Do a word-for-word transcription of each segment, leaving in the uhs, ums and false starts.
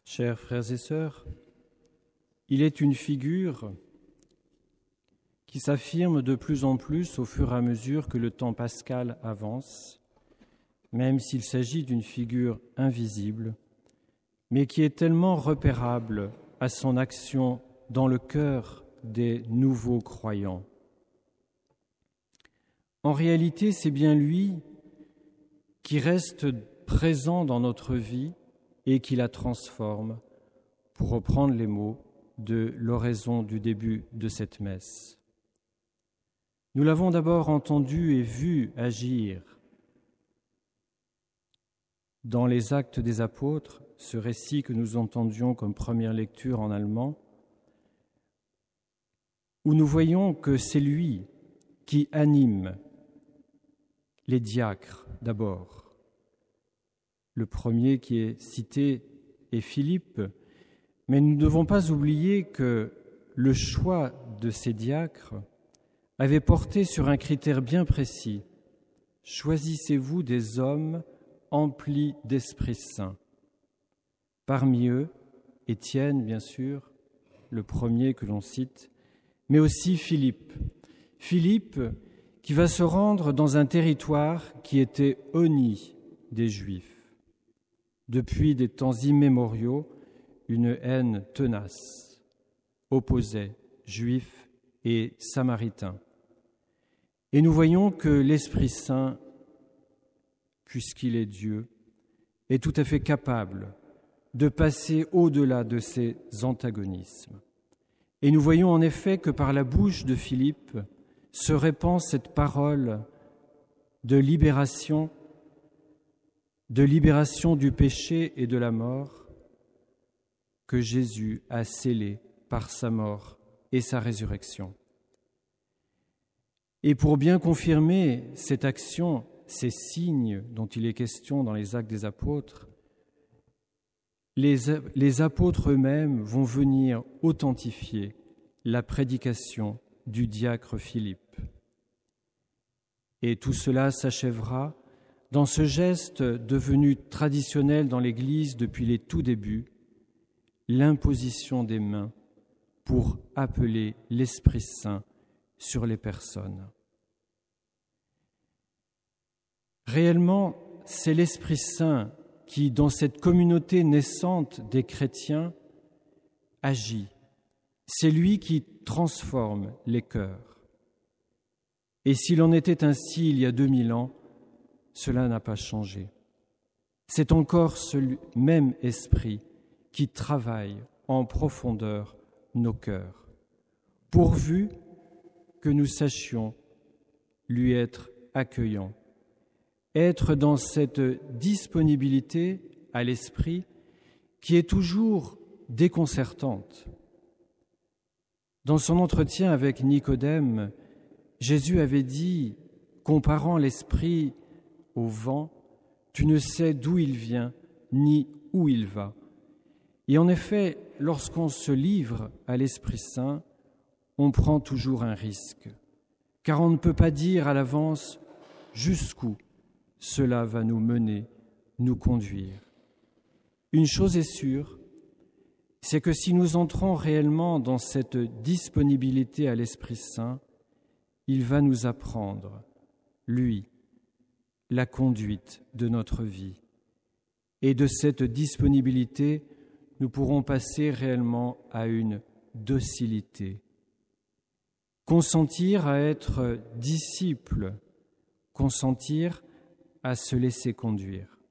Chers frères et sœurs, il est une figure qui s'affirme de plus en plus au fur et à mesure que le temps pascal avance, même s'il s'agit d'une figure invisible, mais qui est tellement repérable à son action dans le cœur des nouveaux croyants. En réalité, c'est bien lui qui reste présent dans notre vie et qui la transforme, pour reprendre les mots de l'oraison du début de cette messe. Nous l'avons d'abord entendu et vu agir dans les Actes des Apôtres, ce récit que nous entendions comme première lecture en allemand, où nous voyons que c'est lui qui anime les diacres d'abord. Le premier qui est cité est Philippe, mais nous ne devons pas oublier que le choix de ces diacres avait porté sur un critère bien précis. Choisissez-vous des hommes emplis d'Esprit Saint. Parmi eux, Étienne, bien sûr, le premier que l'on cite, mais aussi Philippe. Philippe qui va se rendre dans un territoire qui était honni des Juifs. Depuis des temps immémoriaux, une haine tenace opposait Juifs et Samaritains. Et nous voyons que l'Esprit Saint, puisqu'il est Dieu, est tout à fait capable de passer au-delà de ces antagonismes. Et nous voyons en effet que par la bouche de Philippe se répand cette parole de libération, de libération du péché et de la mort que Jésus a scellée par sa mort et sa résurrection. Et pour bien confirmer cette action, ces signes dont il est question dans les Actes des Apôtres, les, les apôtres eux-mêmes vont venir authentifier la prédication du diacre Philippe. Et tout cela s'achèvera dans ce geste devenu traditionnel dans l'Église depuis les tout débuts, l'imposition des mains pour appeler l'Esprit Saint sur les personnes. Réellement, c'est l'Esprit Saint qui, dans cette communauté naissante des chrétiens, agit. C'est lui qui transforme les cœurs. Et s'il en était ainsi il y a deux mille ans, cela n'a pas changé. C'est encore ce même esprit qui travaille en profondeur nos cœurs, pourvu que nous sachions lui être accueillants, être dans cette disponibilité à l'esprit qui est toujours déconcertante. Dans son entretien avec Nicodème, Jésus avait dit, comparant l'esprit au vent, « Tu ne sais d'où il vient, ni où il va. » Et en effet, lorsqu'on se livre à l'Esprit Saint, on prend toujours un risque, car on ne peut pas dire à l'avance jusqu'où cela va nous mener, nous conduire. Une chose est sûre, c'est que si nous entrons réellement dans cette disponibilité à l'Esprit Saint, il va nous apprendre, lui, la conduite de notre vie. Et de cette disponibilité, nous pourrons passer réellement à une docilité. Consentir à être disciple, consentir à se laisser conduire.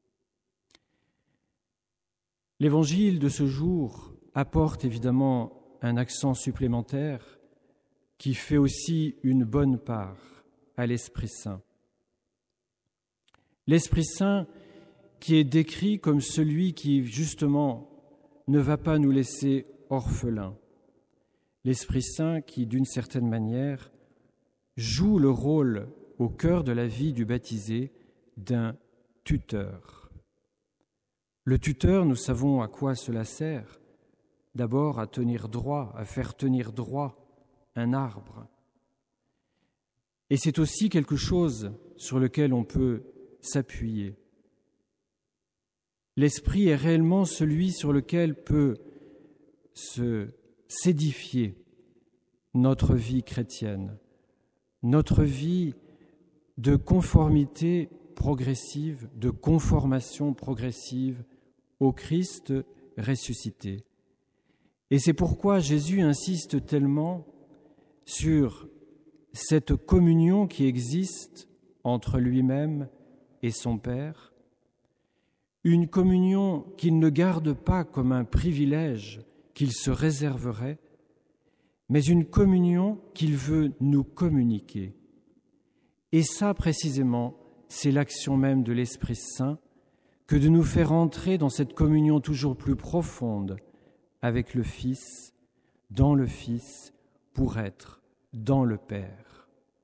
L'évangile de ce jour apporte évidemment un accent supplémentaire qui fait aussi une bonne part à l'Esprit Saint. L'Esprit Saint qui est décrit comme celui qui, justement, ne va pas nous laisser orphelins. L'Esprit Saint qui, d'une certaine manière, joue le rôle au cœur de la vie du baptisé d'un tuteur. Le tuteur, nous savons à quoi cela sert. D'abord à tenir droit, à faire tenir droit un arbre. Et c'est aussi quelque chose sur lequel on peut s'appuyer. L'Esprit est réellement celui sur lequel peut se, s'édifier notre vie chrétienne, notre vie de conformité progressive, de conformation progressive au Christ ressuscité. Et c'est pourquoi Jésus insiste tellement sur cette communion qui existe entre lui-même et son Père, une communion qu'il ne garde pas comme un privilège qu'il se réserverait, mais une communion qu'il veut nous communiquer. Et ça, précisément, c'est l'action même de l'Esprit Saint, que de nous faire entrer dans cette communion toujours plus profonde avec le Fils, dans le Fils, pour être dans le Père.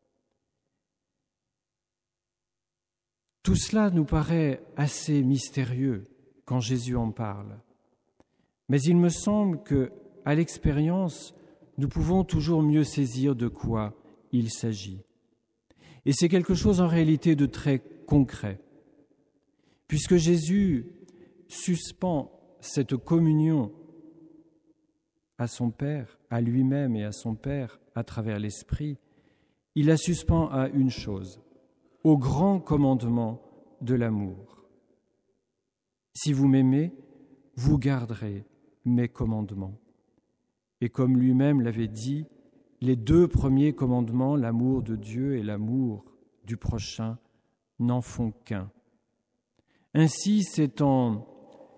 Tout cela nous paraît assez mystérieux quand Jésus en parle. Mais il me semble qu'à l'expérience, nous pouvons toujours mieux saisir de quoi il s'agit. Et c'est quelque chose en réalité de très concret, puisque Jésus suspend cette communion à son Père, à lui-même et à son Père à travers l'Esprit. Il la suspend à une chose, au grand commandement de l'amour. Si vous m'aimez, vous garderez mes commandements. Et comme lui-même l'avait dit, les deux premiers commandements, l'amour de Dieu et l'amour du prochain, n'en font qu'un. Ainsi, c'est en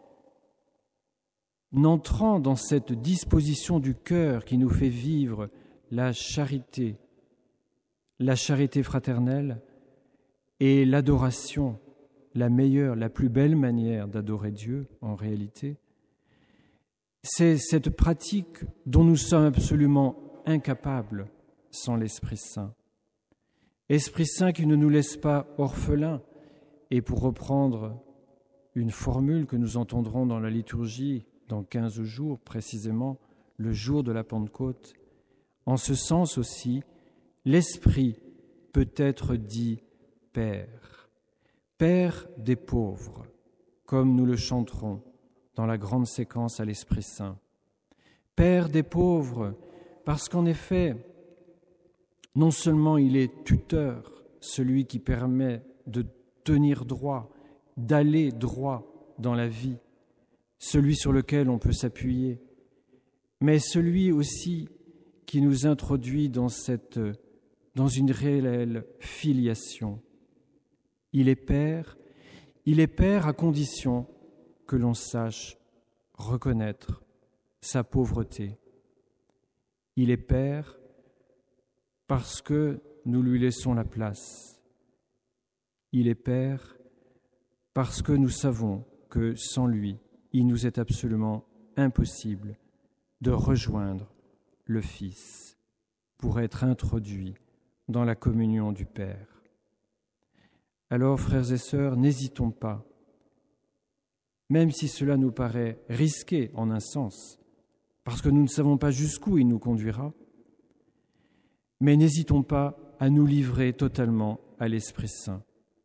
entrant dans cette disposition du cœur qui nous fait vivre la charité, la charité fraternelle et l'adoration, la meilleure, la plus belle manière d'adorer Dieu en réalité. C'est cette pratique dont nous sommes absolument incapables sans l'Esprit Saint. Esprit Saint qui ne nous laisse pas orphelins, et pour reprendre une formule que nous entendrons dans la liturgie dans quinze jours précisément, le jour de la Pentecôte, en ce sens aussi, l'Esprit peut être dit Père, Père des pauvres, comme nous le chanterons dans la grande séquence à l'Esprit Saint. Père des pauvres, parce qu'en effet, non seulement il est tuteur, celui qui permet de tenir droit, d'aller droit dans la vie, celui sur lequel on peut s'appuyer, mais celui aussi qui nous introduit dans, cette, dans une réelle filiation. Il est Père, il est Père à condition que l'on sache reconnaître sa pauvreté. Il est Père parce que nous lui laissons la place. Il est Père parce que nous savons que sans lui, il nous est absolument impossible de rejoindre le Fils pour être introduit dans la communion du Père. Alors, frères et sœurs, n'hésitons pas, même si cela nous paraît risqué en un sens, parce que nous ne savons pas jusqu'où il nous conduira, mais n'hésitons pas à nous livrer totalement à l'Esprit Saint.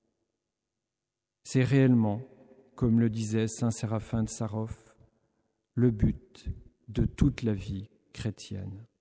C'est réellement, comme le disait saint Séraphin de Sarov, le but de toute la vie chrétienne.